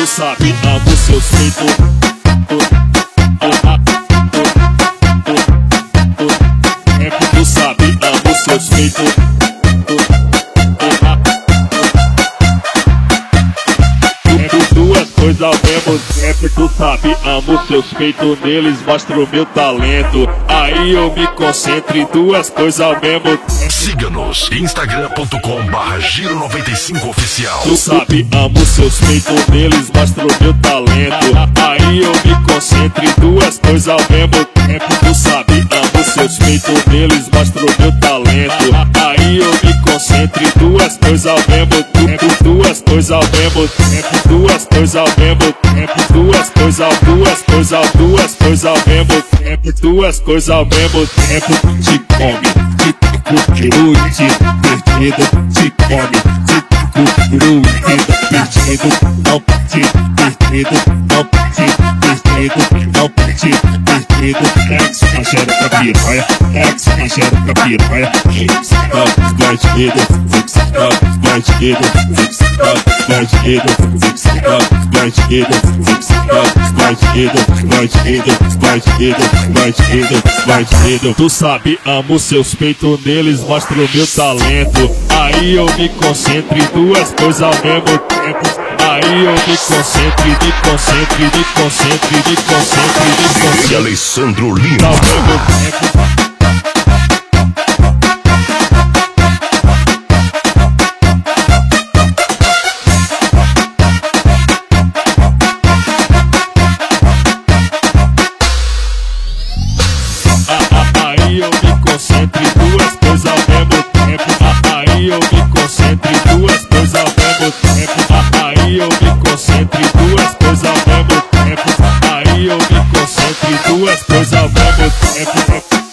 Tu sabe, amo seus peitos. Tu sabe, amo seus peitos. Duas coisas ao mesmo tempo. Tu sabe, amo seus peitos, neles mostro o meu talento. Aí eu me concentro em duas coisas ao mesmo tempo. Siga-nos instagram.com/giro95oficial. Tu sabe, amo seus peitos, neles mostro o meu talento. Aí eu me concentro em duas coisas ao mesmo tempo. Tu sabe, amo seus peitos, neles mostro o meu talento. Aí eu me concentro em duas coisas ao mesmo tempo. Duas coisas ao mesmo tempo. Duas coisas ao mesmo tempo. Duas coisas ao mesmo tempo. Duas coisas ao mesmo tempo. Te come, te curte, perdido, te come, te curte, perdido, não te perdido, não te perdido, não te perdido. Ex xereca piranha, ex xereca piranha. Bandido, bandido, bandido, bandido. Tu sabe, amo seus peitos, neles mostro o meu talento. Aí eu me concentro em duas coisas ao mesmo tempo. Aí eu me concentro, me concentro, me concentro, me concentro, me concentro. E Alessandro Lima. Ao mesmo tempo. Aí eu me concentro em duas coisas ao mesmo tempo. Aí eu me concentro em duas coisas ao mesmo tempo. Aí eu me concentro em duas coisas ao mesmo tempo. Aí eu me concentro em duas coisas ao mesmo tempo.